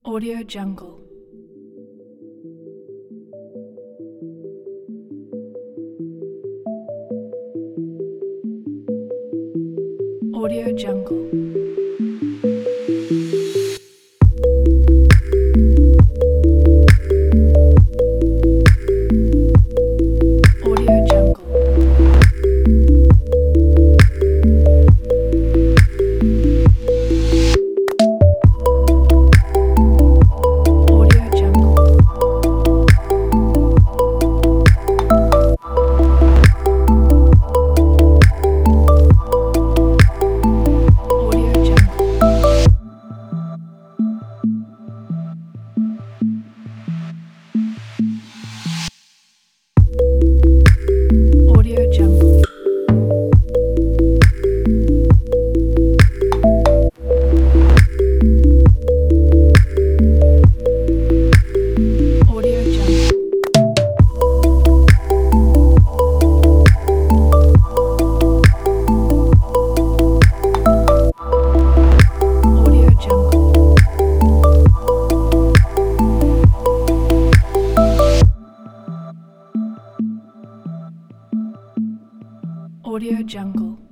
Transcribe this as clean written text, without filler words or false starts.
Audio Jungle. Audio Jungle. Audio Jungle. Audio Jungle. Audio Jungle. Audio Jungle. Audio Jungle. Audio Jungle. Audio Jungle.